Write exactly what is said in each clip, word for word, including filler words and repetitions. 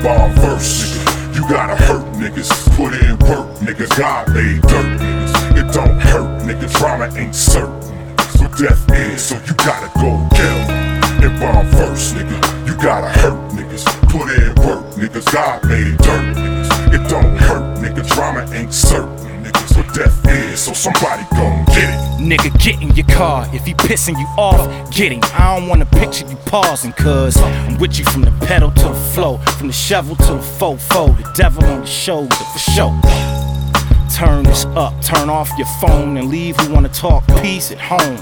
Bomb verse, nigga. You gotta hurt niggas. Put in work, niggas. God made dirt, niggas. It don't hurt, nigga. Drama ain't certain. So death is, so you gotta go get 'em. And bomb first, nigga. You gotta hurt niggas. Put in work, niggas. God made dirt, niggas. It don't hurt, nigga. Drama ain't certain. So death is, so somebody gon' get it. Nigga, get in your car. If he pissing you off, get him. I don't wanna picture you pausing, cuz I'm with you from the pedal to the flow, from the shovel to the fofo, the devil on the shoulder for sure. Turn this up, turn off your phone and leave who wanna talk peace at home.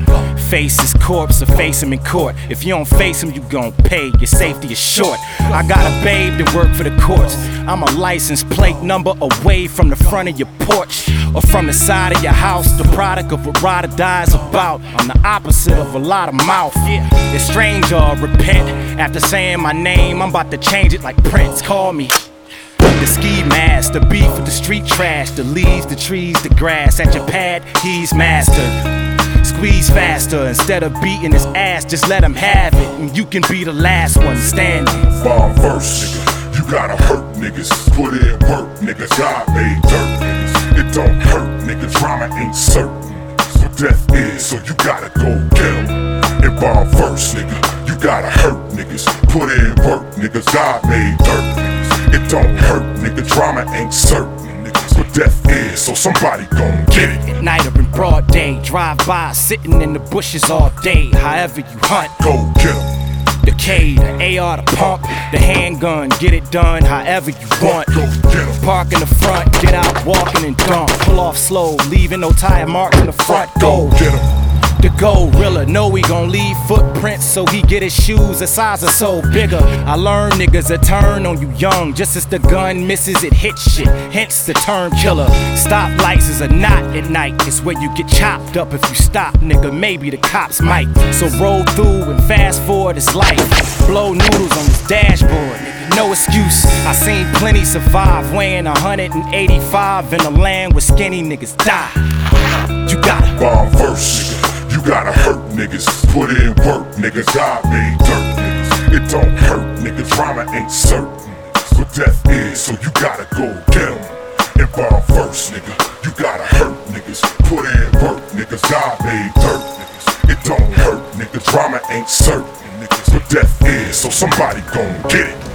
Face his corpse or face him in court. If you don't face him, you gon' pay. Your safety is short. I got a babe that work for the courts. I'm a license plate number away from the front of your porch or from the side of your house. The product of what ride or die is about. I'm the opposite of a lot of mouth. It's strange, y'all repent. After saying my name, I'm about to change it like Prince. Call me the ski mask, the beef with the street trash, the leaves, the trees, the grass. At your pad, he's mastered. Squeeze faster instead of beating his ass. Just let him have it, and you can be the last one standing. Bomb verse, nigga. You gotta hurt niggas. Put in work, niggas. God made dirt, niggas. It don't hurt, nigga. Drama ain't certain. So death is, so you gotta go get 'em. And bomb verse, nigga. You gotta hurt niggas. Put in work, niggas. God made dirt, niggas. It don't hurt, nigga. Drama ain't certain. So death is, so somebody gon' get it. At night or in broad day, drive by, sitting in the bushes all day. However you hunt, go get 'em. The K, the A R, the pump, the handgun, get it done however you want. Go get 'em. Park in the front, get out walking and dump. Pull off slow, leaving no tire marks in the front. Go get 'em. The gorilla know he gon' leave footprints, so he get his shoes a size or so bigger. I learned niggas that turn on you young, just as the gun misses it hits shit, hence the term killer. Stoplights is a knot at night, it's where you get chopped up if you stop, nigga, maybe the cops might. So roll through and fast forward his life, blow noodles on his dashboard, nigga, no excuse. I seen plenty survive, weighing one hundred eighty-five in a land where skinny niggas die. You got it. Bomb verse, nigga. You gotta hurt niggas, put in work, niggas. God made dirt, niggas. It don't hurt, nigga. Drama ain't certain. So death is, so you gotta go get 'em. And bomb first, nigga. You gotta hurt niggas, put in work, niggas. God made dirt, niggas. It don't hurt, nigga. Drama ain't certain, niggas. So death is, so somebody gon' get it.